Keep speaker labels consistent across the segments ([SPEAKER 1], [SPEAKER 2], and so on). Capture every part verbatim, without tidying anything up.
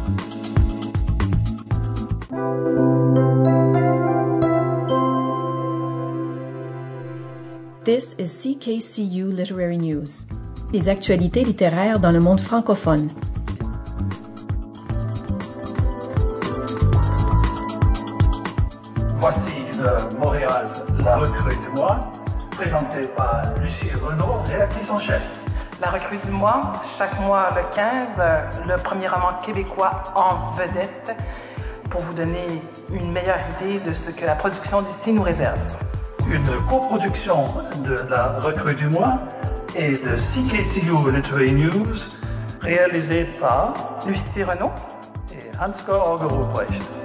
[SPEAKER 1] This is C K C U Literary News, les actualités littéraires dans le monde francophone.
[SPEAKER 2] Voici de Montréal, la recrue du mois, présentée par Lucie Renaud, rédactrice en chef.
[SPEAKER 3] La recrue du mois, chaque mois le quinze, le premier roman québécois en vedette, pour vous donner une meilleure idée de ce que la production d'ici nous réserve.
[SPEAKER 2] Une coproduction de la recrue du mois et de C K C U Literary News, réalisée par
[SPEAKER 3] Lucie Renaud
[SPEAKER 2] et Ansgar Auger-Ruprecht.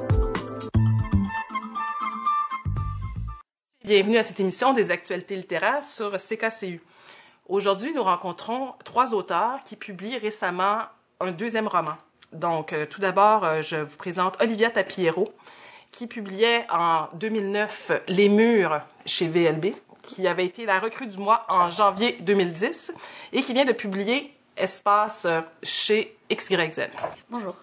[SPEAKER 3] Bienvenue à cette émission des actualités littéraires sur C K C U. Aujourd'hui, nous rencontrons trois auteurs qui publient récemment un deuxième roman. Donc, euh, tout d'abord, euh, je vous présente Olivia Tapiero, qui publiait en deux mille neuf Les Murs chez V L B, qui avait été la recrue du mois en janvier deux mille dix et qui vient de publier Espace chez X Y Z.
[SPEAKER 4] Bonjour.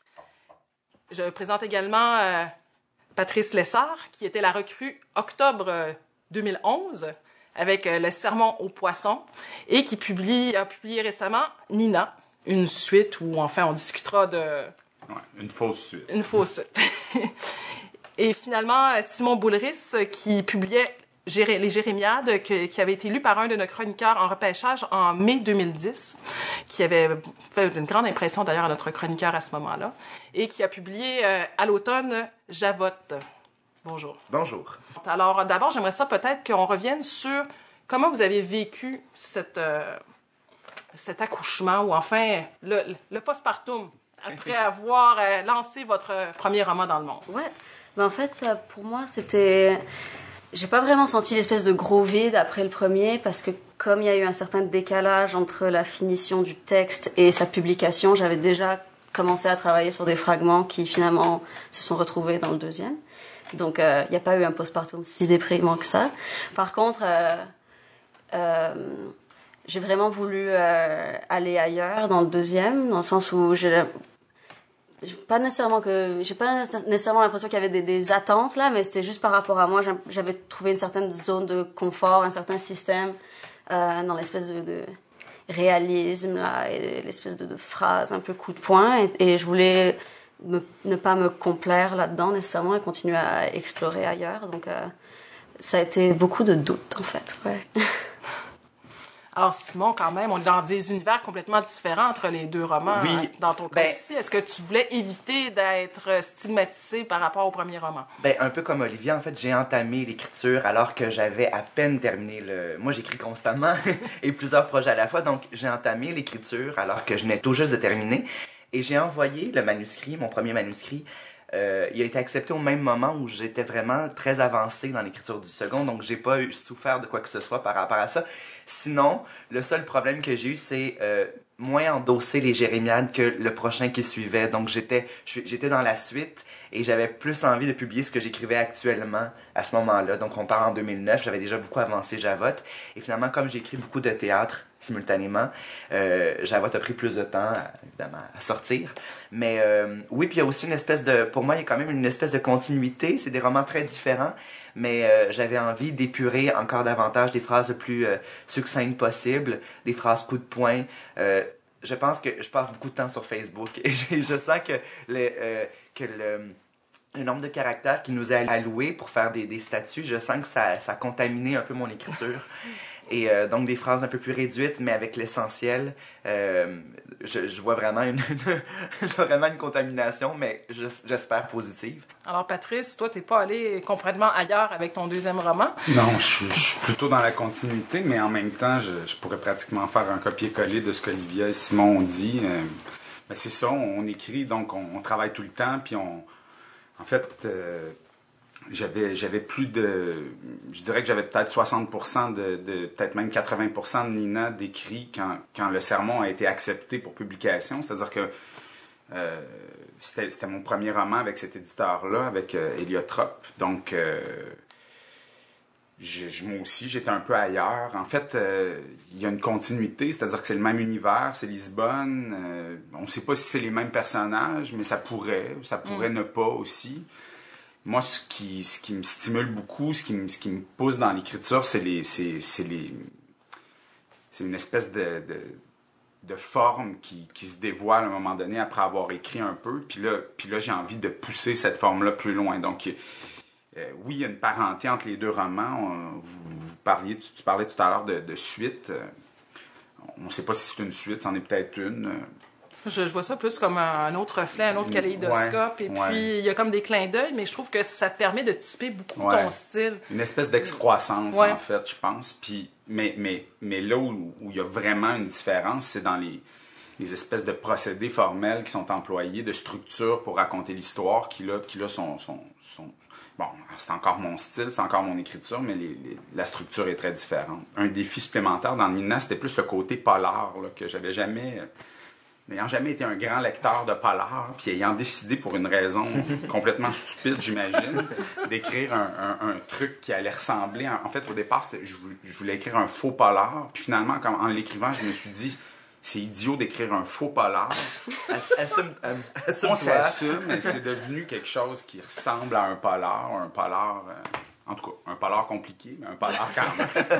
[SPEAKER 3] Je présente également euh, Patrice Lessard, qui était la recrue octobre deux mille onze avec euh, Le Sermon aux poissons et qui publie, a publié récemment Nina, une suite où enfin on discutera de...
[SPEAKER 5] Ouais, une fausse suite.
[SPEAKER 3] Une fausse suite. Et finalement, Simon Boulris, qui publiait Jéré- Les Jérémiades, que, qui avait été lu par un de nos chroniqueurs en repêchage en mai deux mille dix, qui avait fait une grande impression d'ailleurs à notre chroniqueur à ce moment-là, et qui a publié euh, à l'automne Javotte. Bonjour.
[SPEAKER 6] Bonjour.
[SPEAKER 3] Alors d'abord, j'aimerais ça peut-être qu'on revienne sur comment vous avez vécu cette, euh, cet accouchement, ou enfin le, le postpartum, après avoir euh, lancé votre premier roman dans le monde.
[SPEAKER 4] Ouais. Ben en fait, pour moi, c'était... J'ai pas vraiment senti l'espèce de gros vide après le premier, parce que comme il y a eu un certain décalage entre la finition du texte et sa publication, j'avais déjà commencé à travailler sur des fragments qui finalement se sont retrouvés dans le deuxième. Donc, il euh, n'y a pas eu un postpartum si déprimant que ça. Par contre, euh, euh, j'ai vraiment voulu euh, aller ailleurs dans le deuxième, dans le sens où j'ai... pas nécessairement que j'ai pas nécessairement l'impression qu'il y avait des, des attentes là, mais c'était juste par rapport à moi. J'avais trouvé une certaine zone de confort, un certain système euh, dans l'espèce de, de réalisme là, et l'espèce de, de phrase un peu coup de poing, et, et je voulais me, ne pas me complaire là-dedans nécessairement et continuer à explorer ailleurs. Donc euh, ça a été beaucoup de doutes en fait. Ouais.
[SPEAKER 3] Alors Simon, quand même, on est dans des univers complètement différents entre les deux romans.
[SPEAKER 6] Oui.
[SPEAKER 3] Hein, dans ton cas
[SPEAKER 6] Ben,
[SPEAKER 3] ici, est-ce que tu voulais éviter d'être stigmatisé par rapport au premier roman?
[SPEAKER 6] Ben, un peu comme Olivia, en fait, j'ai entamé l'écriture alors que j'avais à peine terminé le... Moi, j'écris constamment et plusieurs projets à la fois, donc j'ai entamé l'écriture alors que je venais tout juste de terminer. Et j'ai envoyé le manuscrit, mon premier manuscrit. Euh, il a été accepté au même moment où j'étais vraiment très avancé dans l'écriture du second, donc j'ai pas eu, souffert de quoi que ce soit par rapport à ça. Sinon, le seul problème que j'ai eu, c'est euh, moins endosser les Jérémiades que le prochain qui suivait. Donc j'étais, j'étais dans la suite et j'avais plus envie de publier ce que j'écrivais actuellement à ce moment-là. Donc on part en deux mille neuf, j'avais déjà beaucoup avancé Javotte. Et finalement, comme j'écris beaucoup de théâtre simultanément, euh, Javotte a pris plus de temps, évidemment, à sortir. Mais euh, oui, puis il y a aussi une espèce de... Pour moi, il y a quand même une espèce de continuité. C'est des romans très différents, mais euh, j'avais envie d'épurer encore davantage des phrases le plus euh, succinctes possibles, des phrases coup de poing. Euh, je pense que je passe beaucoup de temps sur Facebook et je, je sens que le... Euh, que le le nombre de caractères qui nous est alloué pour faire des, des statuts, je sens que ça, ça a contaminé un peu mon écriture. Et euh, donc des phrases un peu plus réduites, mais avec l'essentiel. Euh, je, je vois vraiment une, une, je vois vraiment une contamination, mais je, j'espère positive.
[SPEAKER 3] Alors Patrice, toi, t'es pas allé complètement ailleurs avec ton deuxième roman?
[SPEAKER 5] Non, je, je suis plutôt dans la continuité, mais en même temps, je, je pourrais pratiquement faire un copier-coller de ce qu'Olivia et Simon ont dit. Euh, mais c'est ça, on, on écrit, donc on, on travaille tout le temps, puis on... En fait, euh, j'avais, j'avais plus de... Je dirais que j'avais peut-être soixante pour cent, de, de, peut-être même quatre-vingts pour cent de Nina d'écrit quand, quand le sermon a été accepté pour publication. C'est-à-dire que euh, c'était, c'était mon premier roman avec cet éditeur-là, avec euh, Héliotrope. Donc, euh, je, je, moi aussi, j'étais un peu ailleurs. En fait, euh, il y a une continuité, c'est-à-dire que c'est le même univers, c'est Lisbonne. Euh, on ne sait pas si c'est les mêmes personnages, mais ça pourrait, ça pourrait mm. ne pas aussi. Moi, ce qui, ce qui me stimule beaucoup, ce qui me, ce qui me pousse dans l'écriture, c'est les, c'est, c'est les, c'est une espèce de, de, de forme qui, qui se dévoile à un moment donné après avoir écrit un peu. Puis là, puis là j'ai envie de pousser cette forme-là plus loin. Donc, euh, oui, il y a une parenté entre les deux romans. On, vous, vous parliez, tu, tu parlais tout à l'heure de, de suite. On ne sait pas si c'est une suite, c'en est peut-être une.
[SPEAKER 3] Je, je vois ça plus comme un autre reflet, un autre kaléidoscope. Ouais, et ouais. Puis, il y a comme des clins d'œil, mais je trouve que ça permet de typer beaucoup ouais. ton style.
[SPEAKER 5] Une espèce d'excroissance, ouais. en fait, je pense. Puis, mais, mais, mais là où, où il y a vraiment une différence, c'est dans les, les espèces de procédés formels qui sont employés, de structures pour raconter l'histoire, qui là, qui là sont, sont, sont... Bon, c'est encore mon style, c'est encore mon écriture, mais les, les, la structure est très différente. Un défi supplémentaire dans Nina, c'était plus le côté polar, là, que j'avais jamais... N'ayant jamais été un grand lecteur de polar, puis ayant décidé pour une raison complètement stupide, j'imagine, d'écrire un, un, un truc qui allait ressembler... En fait, au départ, je voulais, je voulais écrire un faux polar, puis finalement, quand, en l'écrivant, je me suis dit, c'est idiot d'écrire un faux polar.
[SPEAKER 6] Assume, assume
[SPEAKER 5] On s'assume, mais c'est devenu quelque chose qui ressemble à un polar, un polar... Euh, en tout cas, un polar compliqué, mais un polar quand même.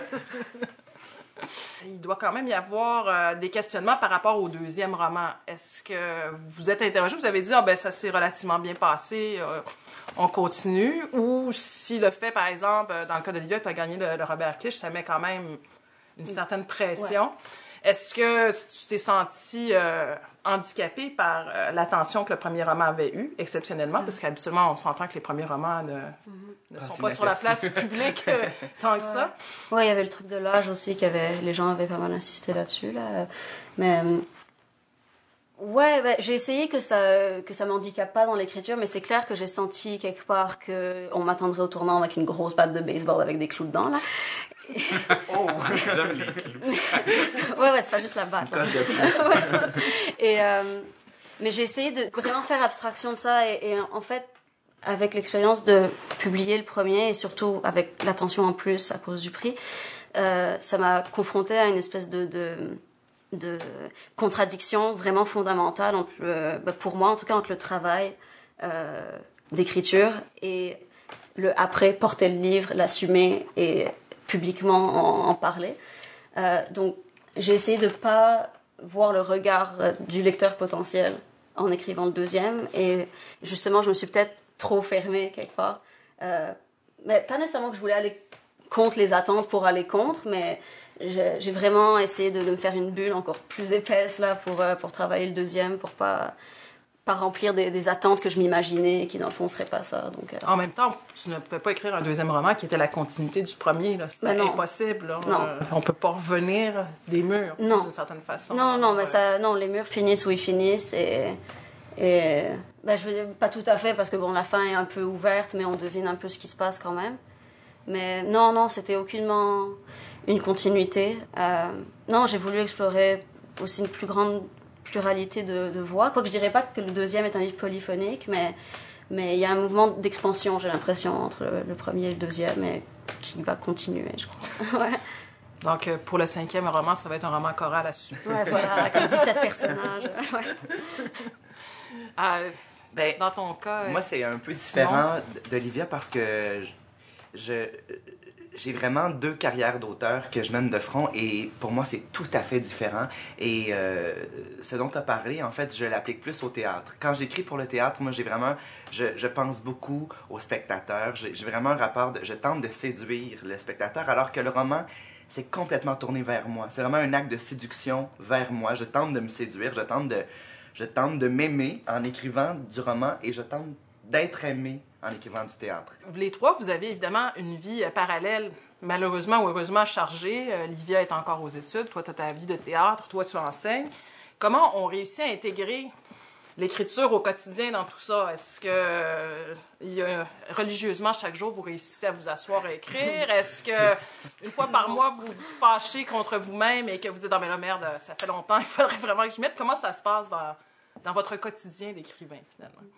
[SPEAKER 3] Il doit quand même y avoir euh, des questionnements par rapport au deuxième roman. Est-ce que vous vous êtes interrogé, vous avez dit ah, ben ça s'est relativement bien passé, euh, on continue, ou si le fait, par exemple, dans le cas d'Olivia, tu as gagné le, le Robert Clich, ça met quand même une certaine pression. Ouais. Est-ce que tu t'es senti euh, handicapé par euh, l'attention que le premier roman avait eue, exceptionnellement, mm-hmm. parce qu'habituellement, on s'entend que les premiers romans ne, mm-hmm. ne sont pas sur la place publique euh, tant que
[SPEAKER 4] ouais.
[SPEAKER 3] ça?
[SPEAKER 4] Oui, il y avait le truc de l'âge aussi, qu'avait, les gens avaient pas mal insisté là-dessus. Là. Mais ouais, ben, j'ai essayé que ça que ça m'handicape pas dans l'écriture, mais c'est clair que j'ai senti quelque part qu'on m'attendrait au tournant avec une grosse batte de baseball avec des clous dedans, là.
[SPEAKER 5] Oh, j'aime les clous.
[SPEAKER 4] ouais, ouais, c'est pas juste la batte. Là. et, euh, mais j'ai essayé de vraiment faire abstraction de ça et, et en fait, avec l'expérience de publier le premier et surtout avec l'attention en plus à cause du prix, euh, ça m'a confrontée à une espèce de, de, de contradiction vraiment fondamentale entre le, bah pour moi en tout cas entre le travail euh, d'écriture et le après porter le livre, l'assumer et publiquement en, en parler. Euh, donc, j'ai essayé de pas voir le regard du lecteur potentiel en écrivant le deuxième. Et justement, je me suis peut-être trop fermée quelque part. Euh, mais pas nécessairement que je voulais aller contre les attentes pour aller contre, mais j'ai, j'ai vraiment essayé de, de me faire une bulle encore plus épaisse là pour, pour travailler le deuxième, pour pas... pas remplir des, des attentes que je m'imaginais et qui, dans le fond, ne seraient pas ça. Donc, euh...
[SPEAKER 3] En même temps, tu ne pouvais pas écrire un deuxième roman qui était la continuité du premier. Là. C'était impossible. Là.
[SPEAKER 4] Non.
[SPEAKER 3] Euh, on ne peut pas revenir des murs,
[SPEAKER 4] non.
[SPEAKER 3] d'une certaine façon.
[SPEAKER 4] Non, non, mais ça, non, les murs finissent où ils finissent. Et, et ben, je veux dire, pas tout à fait, parce que bon, la fin est un peu ouverte, mais on devine un peu ce qui se passe quand même. Mais non, non, c'était aucunement une continuité. Euh, non, j'ai voulu explorer aussi une plus grande pluralité de, de voix. Quoique je dirais pas que le deuxième est un livre polyphonique, mais mais il y a un mouvement d'expansion, j'ai l'impression, entre le, le premier et le deuxième, et qui va continuer, je crois. ouais.
[SPEAKER 3] Donc, pour le cinquième roman, ça va être un roman choral à suivre.
[SPEAKER 4] Ouais, voilà, avec dix-sept personnages. Ouais.
[SPEAKER 3] Euh,
[SPEAKER 6] ben,
[SPEAKER 3] dans ton cas...
[SPEAKER 6] Moi, c'est un peu différent d'Olivia parce que je... je j'ai vraiment deux carrières d'auteur que je mène de front et pour moi, c'est tout à fait différent. Et euh, ce dont tu as parlé, en fait, je l'applique plus au théâtre. Quand j'écris pour le théâtre, moi, j'ai vraiment... Je, je pense beaucoup au spectateur. J'ai, j'ai vraiment un rapport... De, je tente de séduire le spectateur, alors que le roman, c'est complètement tourné vers moi. C'est vraiment un acte de séduction vers moi. Je tente de me séduire, je tente de, je tente de m'aimer en écrivant du roman et je tente d'être aimé en écrivant du théâtre.
[SPEAKER 3] Les trois, vous avez évidemment une vie parallèle, malheureusement ou heureusement chargée. Olivia est encore aux études, toi, tu as ta vie de théâtre, toi, tu enseignes. Comment on réussit à intégrer l'écriture au quotidien dans tout ça? Est-ce que, euh, y a, religieusement, chaque jour, vous réussissez à vous asseoir et écrire? Est-ce que, une fois par mois, vous vous fâchez contre vous-même et que vous dites « Ah, mais là, merde, ça fait longtemps, il faudrait vraiment que je mette » Comment ça se passe dans, dans votre quotidien d'écrivain, finalement?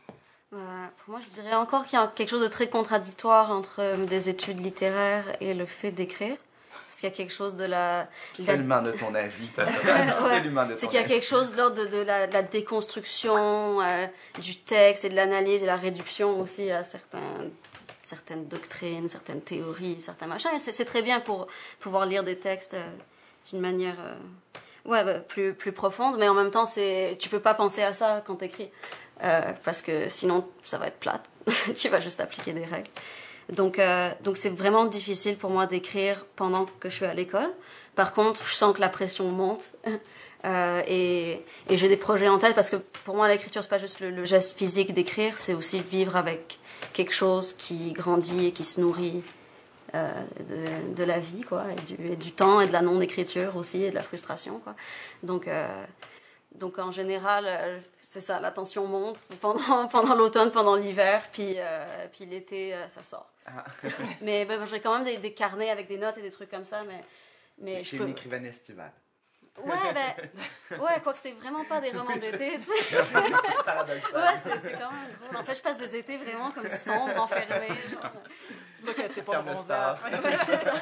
[SPEAKER 4] Euh, pour moi, je dirais encore qu'il y a quelque chose de très contradictoire entre euh, des études littéraires et le fait d'écrire. Parce qu'il y a quelque chose de la...
[SPEAKER 6] Absolument de ton avis. Absolument de ton
[SPEAKER 4] C'est qu'il y a
[SPEAKER 6] avis.
[SPEAKER 4] quelque chose de l'ordre de, de, la, de la déconstruction euh, du texte et de l'analyse et la réduction aussi à certains, certaines doctrines, certaines théories, certains machins. Et c'est, c'est très bien pour pouvoir lire des textes euh, d'une manière euh, ouais, bah, plus, plus profonde, mais en même temps, c'est, tu peux pas penser à ça quand t'écris. Euh, parce que sinon, ça va être plate. Tu vas juste appliquer des règles. Donc, euh, donc c'est vraiment difficile pour moi d'écrire pendant que je suis à l'école. Par contre, je sens que la pression monte euh, et, et j'ai des projets en tête parce que pour moi, l'écriture, c'est pas juste le, le geste physique d'écrire, c'est aussi vivre avec quelque chose qui grandit et qui se nourrit euh, de, de la vie, quoi, et du, et du temps et de la non-écriture aussi et de la frustration, quoi. Donc, euh, donc en général, euh, c'est ça, la tension monte pendant, pendant l'automne, pendant l'hiver, puis, euh, puis l'été, euh, ça sort. Ah. Mais ben, j'ai quand même des, des carnets avec des notes et des trucs comme ça, mais, mais je
[SPEAKER 6] J'ai
[SPEAKER 4] peux...
[SPEAKER 6] une écrivaine estivale.
[SPEAKER 4] Ouais, ben, ouais, quoique c'est vraiment pas des romans d'été, tu sais.
[SPEAKER 6] Paradoxal.
[SPEAKER 4] Ouais, c'est, c'est quand même drôle. En fait, je passe des étés vraiment comme sombres, enfermés, genre...
[SPEAKER 3] C'est pour ça qu'elle était pas
[SPEAKER 6] Ferme le
[SPEAKER 3] bronzée à la
[SPEAKER 6] star.
[SPEAKER 3] fin.
[SPEAKER 4] Ouais, c'est ça.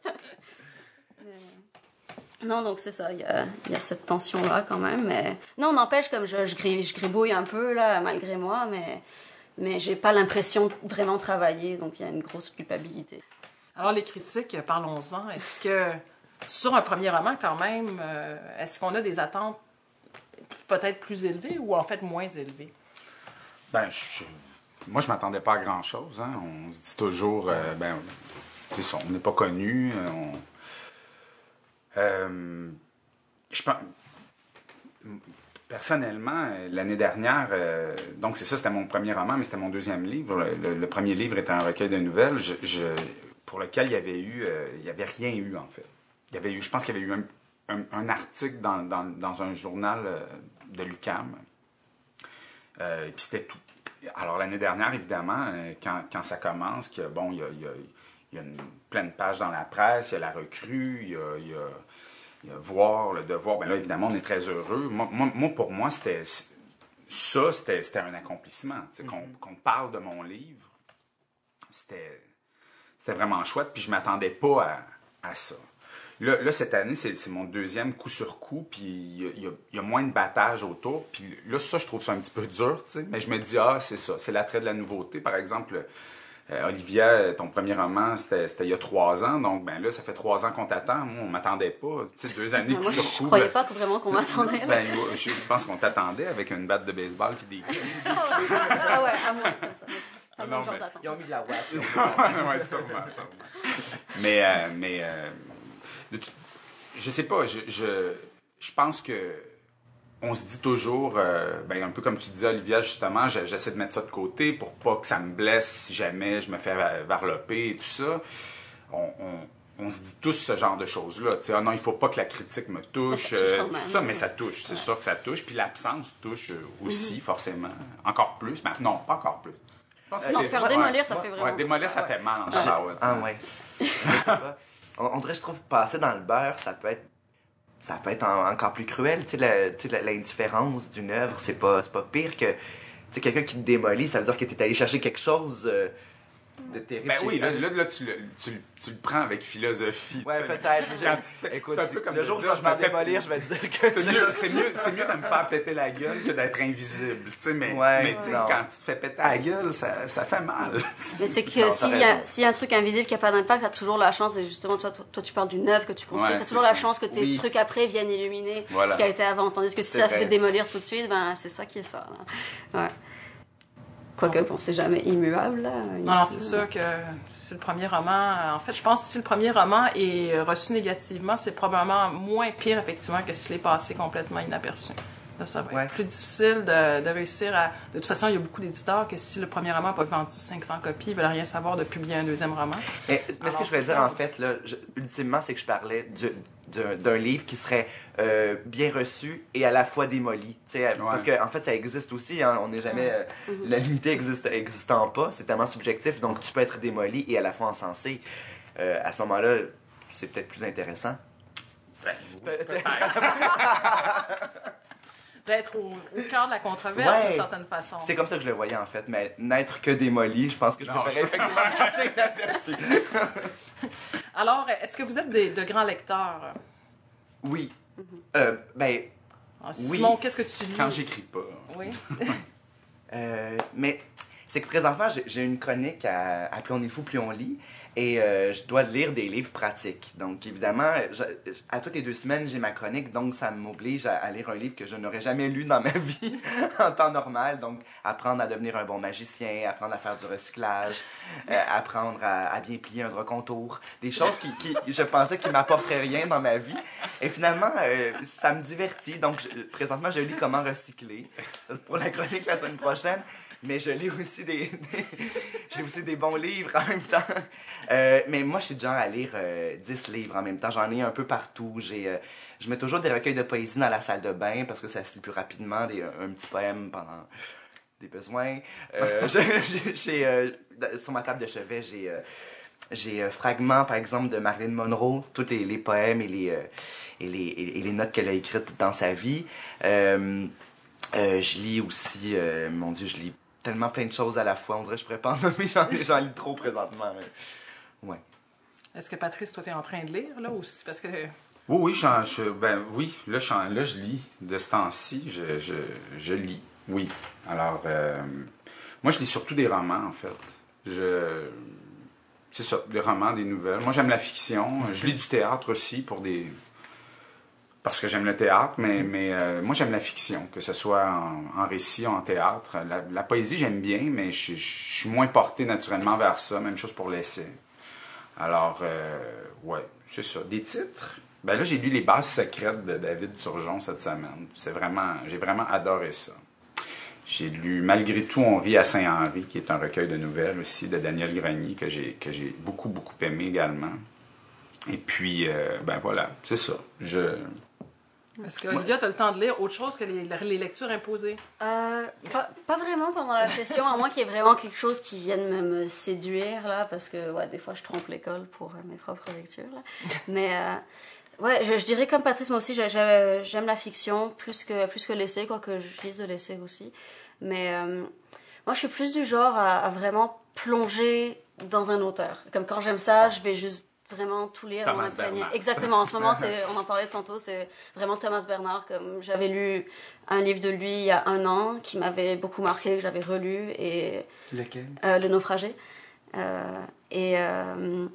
[SPEAKER 4] Non, donc c'est ça, il y a, il y a cette tension-là quand même, mais... Non, n'empêche, comme je, je, gribouille, je gribouille un peu, là, malgré moi, mais, mais j'ai pas l'impression de vraiment travailler, donc il y a une grosse culpabilité.
[SPEAKER 3] Alors, les critiques, parlons-en. Est-ce que, sur un premier roman, quand même, euh, est-ce qu'on a des attentes peut-être plus élevées ou en fait moins élevées?
[SPEAKER 5] Ben, je, moi, je m'attendais pas à grand-chose. Hein. On se dit toujours, euh, ben, c'est ça, on n'est pas connu. On, euh, je pense, personnellement, l'année dernière, euh, donc c'est ça, c'était mon premier roman, mais c'était mon deuxième livre. Le, le, le premier livre était un recueil de nouvelles, je, je, pour lequel il y avait eu, euh, il y avait rien eu en fait. Il y avait eu, je pense qu'il y avait eu un, un, un article dans, dans, dans un journal de l'U Q A M. Euh, et puis c'était tout. Alors l'année dernière, évidemment, euh, quand, quand ça commence, qu'il y a, bon, il y a, il y a, il y a une pleine page dans la presse, il y a la recrue, il y a, il y a, il y a Voir, le Devoir. Bien là, évidemment, on est très heureux. Moi, moi, moi pour moi, c'était ça, c'était, c'était un accomplissement. Mm-hmm. qu'on, qu'on parle de mon livre, c'était, c'était vraiment chouette, puis je ne m'attendais pas à, à ça. Là, là, cette année, c'est, c'est mon deuxième coup sur coup, puis il y, y, y a moins de battage autour. Puis là, ça, je trouve ça un petit peu dur, tu sais. Mais je me dis, ah, c'est ça, c'est l'attrait de la nouveauté. Par exemple, euh, Olivia, ton premier roman, c'était, c'était il y a trois ans. Donc, ben là, ça fait trois ans qu'on t'attend. Moi, on m'attendait pas. Tu sais, deux années coup sur coup.
[SPEAKER 4] Je ne croyais
[SPEAKER 5] ben,
[SPEAKER 4] pas que vraiment qu'on m'attendait.
[SPEAKER 5] Ben, je, je pense qu'on t'attendait avec une batte de baseball puis des...
[SPEAKER 4] Ah ouais, à moi, comme ça. Pas
[SPEAKER 5] non,
[SPEAKER 4] genre
[SPEAKER 5] mais...
[SPEAKER 4] d'attente.
[SPEAKER 6] Ils ont mis de la ouate.
[SPEAKER 5] Ouais, sûrement, sûrement. Mais, euh, mais euh, je sais pas, je, je, je pense que on se dit toujours, euh, ben, un peu comme tu disais, Olivia, justement, j'essaie de mettre ça de côté pour pas que ça me blesse si jamais je me fais varloper et tout ça. On, on, on se dit tous ce genre de choses-là. Tu sais, ah non, il faut pas que la critique me touche, touche euh, tout ça, mais ça touche. C'est ouais. sûr que ça touche. Puis l'absence touche aussi, mm-hmm. forcément. Encore plus. Mais non, pas encore plus.
[SPEAKER 4] Je pense que non, se faire démolir, ouais, ça fait vraiment...
[SPEAKER 5] Ouais, démolir, ça
[SPEAKER 6] ouais.
[SPEAKER 5] fait mal en
[SPEAKER 6] ah,
[SPEAKER 5] tabarouette.
[SPEAKER 6] Ah, ouais. on, on dirait, je trouve, passer dans le beurre, ça peut être ça peut être en, encore plus cruel, tu sais, la, tu sais, l'indifférence d'une œuvre, c'est pas, c'est pas pire que, tu sais, quelqu'un qui te démolit, ça veut dire que t'es allé chercher quelque chose euh, de terrible.
[SPEAKER 5] Ben oui, là, là, là tu, le, tu, tu le prends avec philosophie.
[SPEAKER 6] Ouais,
[SPEAKER 5] t'sais.
[SPEAKER 6] peut-être.
[SPEAKER 5] Quand tu fais,
[SPEAKER 6] écoute,
[SPEAKER 5] c'est un peu comme
[SPEAKER 6] le jour où je vais me démolir, je vais te dire que
[SPEAKER 5] c'est mieux, c'est mieux, c'est mieux de me faire péter la gueule que d'être invisible, tu sais, mais,
[SPEAKER 6] ouais,
[SPEAKER 5] mais tu sais, quand tu te fais péter la gueule, ça, ça fait mal.
[SPEAKER 4] Mais c'est que s'il y a, s'il y a un truc invisible qui n'a pas d'impact, t'as toujours la chance, et justement, toi, toi, tu parles d'une œuvre que tu construis, ouais, t'as toujours la chance que tes oui. trucs après viennent illuminer voilà. ce qui a été avant. Tandis que si c'est ça vrai. fait démolir tout de suite, ben, c'est ça qui est ça, là. Ouais. Quoique, bon, c'est jamais immuable, là.
[SPEAKER 3] Non, non, c'est sûr que c'est le premier roman. En fait, je pense que si le premier roman est reçu négativement, c'est probablement moins pire, effectivement, que s'il est passé complètement inaperçu. Là, ça va ouais. être plus difficile de, de réussir à... De toute façon, il y a beaucoup d'éditeurs que si le premier roman n'a pas vendu cinq cents copies, ils ne veulent rien savoir de publier un deuxième roman.
[SPEAKER 6] Mais, mais ce que je veux dire, ça. en fait, là, je, ultimement, c'est que je parlais du, d'un, d'un livre qui serait euh, bien reçu et à la fois démoli. Ouais. Parce qu'en en fait, ça existe aussi. Hein, on n'est jamais... Euh, mm-hmm. La limité existe, existant pas. C'est tellement subjectif. Donc, tu peux être démoli et à la fois encensé. Euh, à ce moment-là, c'est peut-être plus intéressant.
[SPEAKER 5] Ben,
[SPEAKER 3] d'être au, au cœur de la controverse
[SPEAKER 6] Ouais.
[SPEAKER 3] d'une certaine façon.
[SPEAKER 6] C'est comme ça que je le voyais, en fait. Mais n'être que démoli, je pense que je
[SPEAKER 5] Non,
[SPEAKER 6] préférais
[SPEAKER 5] je-
[SPEAKER 6] effectivement passer inaperçu.
[SPEAKER 3] Alors, est-ce que vous êtes des, de grands lecteurs?
[SPEAKER 6] Oui. Euh, ben,
[SPEAKER 3] Ah,
[SPEAKER 6] Oui.
[SPEAKER 3] Simon, qu'est-ce que tu lis?
[SPEAKER 5] Quand j'écris pas.
[SPEAKER 3] Oui.
[SPEAKER 6] euh, mais c'est que présentement, j'ai j'ai une chronique à, à Plus on est fou, plus on lit. Et euh, je dois lire des livres pratiques. Donc, évidemment, je- à toutes les deux semaines, j'ai ma chronique. Donc, ça m'oblige à, à lire un livre que je n'aurais jamais lu dans ma vie en temps normal. Donc, apprendre à devenir un bon magicien, apprendre à faire du recyclage, euh, apprendre à, à bien plier un drap contour. Des choses qui, qui je pensais qui m'apporteraient rien dans ma vie. Et finalement, euh, ça me divertit. Donc, je- présentement, je lis Comment recycler pour la chronique la semaine prochaine. Mais je lis aussi des, des j'ai aussi des bons livres en même temps. Euh, mais moi, je suis du genre à lire euh, dix livres en même temps. J'en ai un peu partout. J'ai, euh, je mets toujours des recueils de poésie dans la salle de bain parce que ça se lit plus rapidement, des, un petit poème pendant des besoins. Euh, je- j'ai, j'ai, euh, sur ma table de chevet, j'ai, euh, j'ai euh, fragments, par exemple, de Marilyn Monroe, tous les, les poèmes et les, euh, et, les, et, et les notes qu'elle a écrites dans sa vie. Euh, euh, je lis aussi, euh, mon Dieu, je lis tellement plein de choses à la fois. On dirait que je pourrais pas en nommer, j'en, j'en lis trop présentement. Mais... Ouais.
[SPEAKER 3] Est-ce que Patrice, toi, t'es en train de lire, là, aussi? Parce que...
[SPEAKER 5] Oui, oui, je, suis en- je- ben, oui là, je, suis en- là, je lis. De ce temps-ci, je, je, je lis. Oui. Alors, euh, moi, je lis surtout des romans, en fait. Je, c'est ça, des romans, des nouvelles. Moi, j'aime la fiction. Je lis du théâtre aussi pour des... Parce que j'aime le théâtre, mais, mais euh, moi, j'aime la fiction, que ce soit en, en récit ou en théâtre. La, la poésie, j'aime bien, mais je, je suis moins porté naturellement vers ça. Même chose pour l'essai. Alors, euh, ouais, c'est ça. Des titres? Ben là, j'ai lu Les bases secrètes de David Turgeon cette semaine. C'est vraiment, j'ai vraiment adoré ça. J'ai lu Malgré tout, on rit à Saint-Henri, qui est un recueil de nouvelles aussi de Daniel Grenier, que j'ai, que j'ai beaucoup, beaucoup aimé également. Et puis, euh, ben voilà, c'est ça. Je...
[SPEAKER 3] Est-ce que, Olivia, t'as le temps de lire autre chose que les, les lectures imposées?
[SPEAKER 4] Euh, pas, pas vraiment pendant la session, à moins qu'il y ait vraiment quelque chose qui vienne me, me séduire, là, parce que ouais, des fois je trompe l'école pour euh, mes propres lectures. Là. Mais euh, ouais, je, je dirais comme Patrice, moi aussi, j'ai- j'ai- j'aime la fiction plus que, plus que l'essai, quoique je lise de l'essai aussi. Mais euh, moi, je suis plus du genre à, à vraiment plonger dans un auteur. Comme quand j'aime ça, je vais juste vraiment tout lire.
[SPEAKER 5] Thomas
[SPEAKER 4] m'en imprégner.
[SPEAKER 5] Bernard.
[SPEAKER 4] Exactement. En ce moment, c'est, on en parlait tantôt, c'est vraiment Thomas Bernard. Comme j'avais lu un livre de lui il y a un an qui m'avait beaucoup marqué, que j'avais relu, et
[SPEAKER 6] Lequel?
[SPEAKER 4] euh, Le Naufragé. Euh, et euh,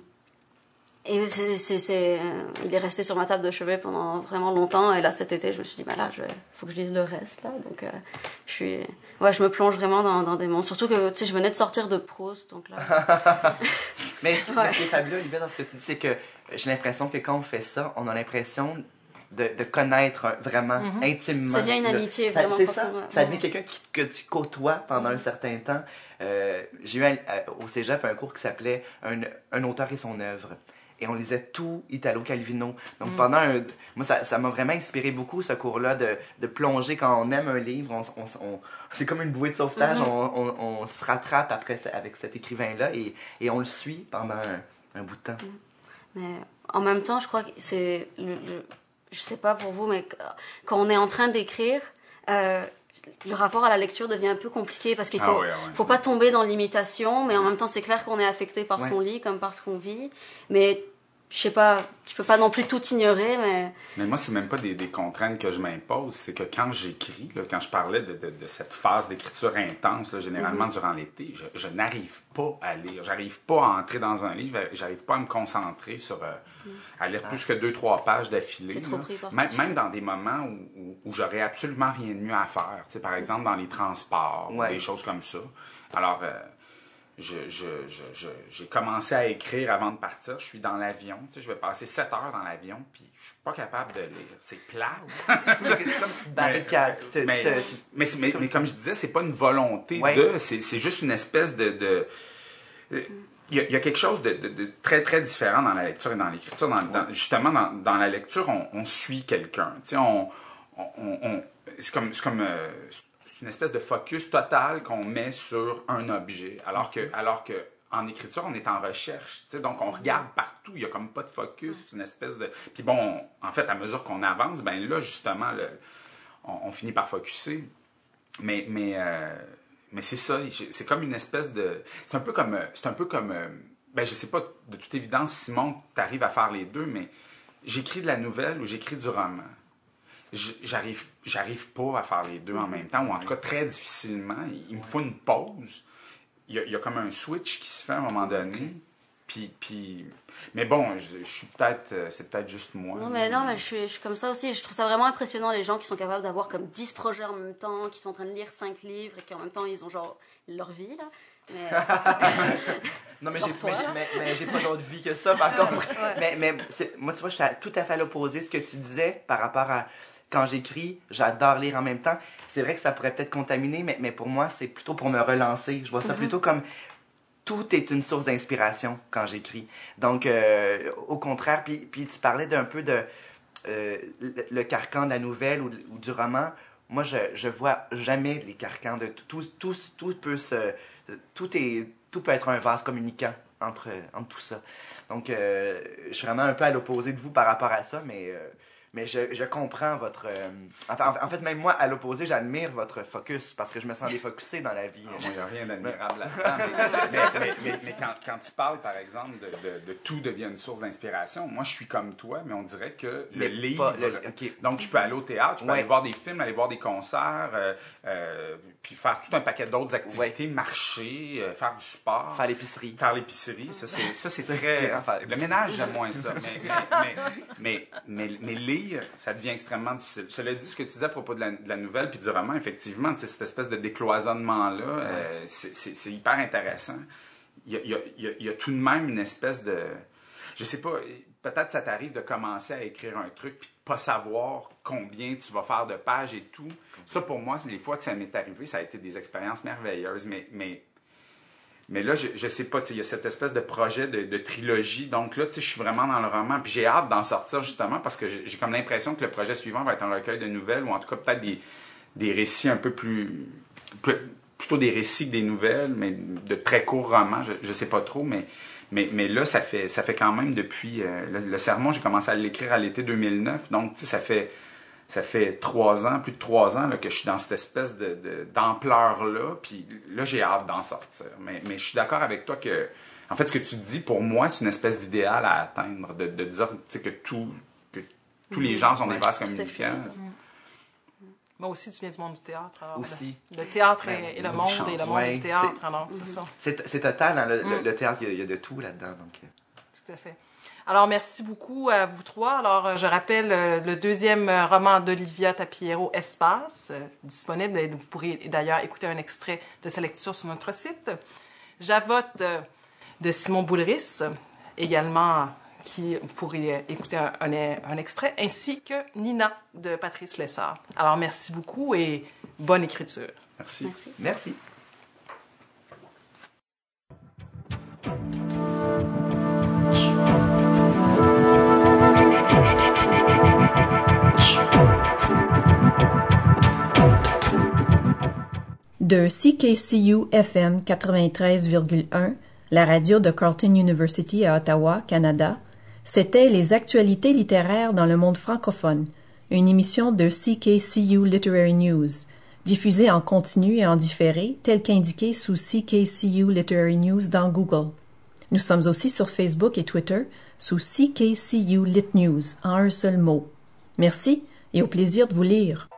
[SPEAKER 4] et c'est, c'est, c'est, euh, il est resté sur ma table de chevet pendant vraiment longtemps. Et là, cet été, je me suis dit, bah là, il faut que je lise le reste. Là. Donc, euh, je suis, ouais, je me plonge vraiment dans, dans des mondes. Surtout que, tu sais, je venais de sortir de Proust, donc là.
[SPEAKER 6] Mais, mais
[SPEAKER 4] Ouais.
[SPEAKER 6] ce qui est fabuleux, Olivia, dans ce que tu dis, c'est que j'ai l'impression que quand on fait ça, on a l'impression de, de connaître un- vraiment intimement.
[SPEAKER 4] Ça devient une
[SPEAKER 6] le-
[SPEAKER 4] amitié,
[SPEAKER 6] ça-
[SPEAKER 4] vraiment
[SPEAKER 6] C'est ça.
[SPEAKER 4] profonde, ouais.
[SPEAKER 6] Ça devient quelqu'un qui- que tu côtoies pendant un certain temps. Euh, j'ai eu un- euh, au cégep un cours qui s'appelait un, un auteur et son œuvre. Et on lisait tout Italo Calvino. Donc pendant un... Moi, ça, ça m'a vraiment inspiré beaucoup, ce cours-là, de, de plonger quand on aime un livre. On, on, on- c'est comme une bouée de sauvetage.
[SPEAKER 4] Mhm.
[SPEAKER 6] on, on, on se rattrape après ce- avec cet écrivain-là et, et on le suit pendant un, un bout de temps.
[SPEAKER 4] Mais en même temps, je crois que c'est. Le, le- je sais pas pour vous, mais quand on est en train d'écrire, euh, le rapport à la lecture devient un peu compliqué parce qu'il faut,
[SPEAKER 5] Ah ouais, ouais.
[SPEAKER 4] faut pas tomber dans l'imitation, mais en même temps, c'est clair qu'on est affecté par ce
[SPEAKER 6] Ouais.
[SPEAKER 4] qu'on lit comme par ce qu'on vit. Mais je sais pas, tu peux pas non plus tout ignorer, mais.
[SPEAKER 5] Mais moi, c'est même pas des, des contraintes que je m'impose. C'est que quand j'écris, là, quand je parlais de, de, de cette phase d'écriture intense, là, généralement durant l'été, je, je n'arrive pas à lire. J'arrive pas à entrer dans un livre. J'arrive pas à me concentrer sur... euh, à lire plus que deux, trois pages d'affilée.
[SPEAKER 4] T'es trop
[SPEAKER 5] là.
[SPEAKER 4] pris par ce
[SPEAKER 5] Même,
[SPEAKER 4] que tu
[SPEAKER 5] même dans des moments où, où, où j'aurais absolument rien de mieux à faire. Tu sais, par exemple, dans les transports, ou
[SPEAKER 6] Ouais.
[SPEAKER 5] des choses comme ça. Alors... euh, je, je, je, je- j'ai commencé à écrire avant de partir. Je suis dans l'avion. Tu sais, je vais passer sept heures dans l'avion, puis je suis pas capable de lire. C'est plate.
[SPEAKER 6] C'est comme une barricade. Tu te- tu
[SPEAKER 5] mais,
[SPEAKER 6] te- tu-
[SPEAKER 5] mais, c'est- mais- mais comme je disais, c'est pas une volonté
[SPEAKER 6] Ouais.
[SPEAKER 5] de. C'est, c'est juste une espèce de. de euh, il y, a, il y a quelque chose de, de- de très, très différent dans la lecture et dans l'écriture. Dans- dans- justement, dans, dans la lecture, on, on suit quelqu'un. Tu sais, on, on, on- on- c'est comme, c'est comme euh, c'est une espèce de focus total qu'on met sur un objet. Alors que, alors que en écriture, on est en recherche. Tu sais, donc, on regarde partout. Il n'y a comme pas de focus. C'est une espèce de... Puis bon, en fait, à mesure qu'on avance, ben là, justement, le... on, on finit par focusser. Mais, mais, euh, mais c'est ça, c'est comme une espèce de... C'est un peu comme... C'est un peu comme ben, je sais pas, de toute évidence, Simon, tu arrives à faire les deux, mais j'écris de la nouvelle ou j'écris du roman. J'arrive, j'arrive pas à faire les deux en même temps, ou en tout cas très difficilement. Il me faut une pause. Il y a, il y a comme un switch qui se fait à un moment donné. Puis, puis... Mais bon, je, je suis peut-être... C'est peut-être juste moi.
[SPEAKER 4] Non, mais, non, mais je, suis, je suis comme ça aussi. Je trouve ça vraiment impressionnant, les gens qui sont capables d'avoir comme dix projets en même temps, qui sont en train de lire cinq livres et qui en même temps, ils ont genre leur vie, là. Mais...
[SPEAKER 6] non, mais j'ai, mais, j'ai, mais, mais j'ai pas d'autre vie que ça, par contre. Ouais. Mais, mais c'est, moi, tu vois, je suis tout à fait à l'opposé de ce que tu disais par rapport à... Quand j'écris, j'adore lire en même temps. C'est vrai que ça pourrait peut-être contaminer, mais, mais pour moi, c'est plutôt pour me relancer. Je vois ça mm-hmm. plutôt comme... Tout est une source d'inspiration quand j'écris. Donc, euh, au contraire, puis, puis tu parlais d'un peu de euh, le, le carcan de la nouvelle ou, ou du roman. Moi, je, je vois jamais les carcans de tout. Tout, tout, tout peut se... Tout, est, tout peut être un vase communicant entre, entre tout ça. Donc, euh, je suis vraiment un peu à l'opposé de vous par rapport à ça, mais... Euh, Mais je, je comprends votre... Euh, enfin, en fait, même moi, à l'opposé, j'admire votre focus parce que je me sens défocusé dans la vie.
[SPEAKER 5] Il n'y a rien d'admirable là-dedans. Mais, mais, mais, mais quand, quand tu parles, par exemple, de, de, de tout devient une source d'inspiration, moi, je suis comme toi, mais on dirait que le mais livre... Pas, le, okay. Donc, je peux aller au théâtre, je peux ouais. aller voir des films, aller voir des concerts, euh, euh, puis faire tout un paquet d'autres activités, ouais. marcher, euh, faire du sport.
[SPEAKER 6] Faire l'épicerie.
[SPEAKER 5] Faire l'épicerie. Ça, c'est, ça, c'est très... Le ménage, j'aime moins ça. Mais, mais, mais, mais, mais, mais lire, ça devient extrêmement difficile. Cela dit, ce que tu disais à propos de la, de la nouvelle puis du roman, effectivement, cette espèce de décloisonnement-là, euh, c'est, c'est, c'est hyper intéressant. Il y, a, il, y a, il, y a, il y a tout de même une espèce de... Je sais pas, peut-être ça t'arrive de commencer à écrire un truc puis de pas savoir combien tu vas faire de pages et tout. Ça, pour moi, les fois que ça m'est arrivé, ça a été des expériences merveilleuses, mais... mais Mais là, je, je sais pas, il y a cette espèce de projet de, de trilogie. Donc là, je suis vraiment dans le roman. Puis j'ai hâte d'en sortir, justement, parce que j'ai, j'ai comme l'impression que le projet suivant va être un recueil de nouvelles, ou en tout cas peut-être des, des récits un peu plus, plus... Plutôt des récits que des nouvelles, mais de très courts romans. Je, je sais pas trop, mais, mais, mais là, ça fait, ça fait quand même depuis... Euh, le, le sermon, j'ai commencé à l'écrire à l'été deux mille neuf. Donc, tu sais, ça fait... Ça fait trois ans, plus de trois ans là, que je suis dans cette espèce de, de, d'ampleur-là. Puis là, j'ai hâte d'en sortir. Mais, mais je suis d'accord avec toi que, en fait, ce que tu dis, pour moi, c'est une espèce d'idéal à atteindre. De, de dire que, tout, que tous les gens sont des vases communicants.
[SPEAKER 3] Moi aussi, tu viens du monde du théâtre. Alors,
[SPEAKER 6] aussi.
[SPEAKER 3] Le, le théâtre et, et le monde, et le monde ouais, du théâtre.
[SPEAKER 6] C'est,
[SPEAKER 3] alors, c'est, ça.
[SPEAKER 6] C'est, c'est total. Hein, le, mm. le théâtre, il y, a, il y a de tout là-dedans. Donc...
[SPEAKER 3] Tout à fait. Alors, merci beaucoup à vous trois. Alors, je rappelle euh, le deuxième roman d'Olivia Tapiero, Espace, euh, disponible. Et vous pourrez d'ailleurs écouter un extrait de sa lecture sur notre site. Javotte euh, de Simon Boulris, également, qui vous pourrez écouter un, un, un extrait, ainsi que Nina de Patrice Lessard. Alors, merci beaucoup et bonne écriture.
[SPEAKER 5] Merci.
[SPEAKER 6] Merci. Merci.
[SPEAKER 1] De C K C U F M quatre-vingt-treize virgule un, la radio de Carleton University à Ottawa, Canada, c'était Les actualités littéraires dans le monde francophone, une émission de C K C U Literary News, diffusée en continu et en différé, tel qu'indiqué sous C K C U Literary News dans Google. Nous sommes aussi sur Facebook et Twitter sous C K C U Lit News, en un seul mot. Merci et au plaisir de vous lire.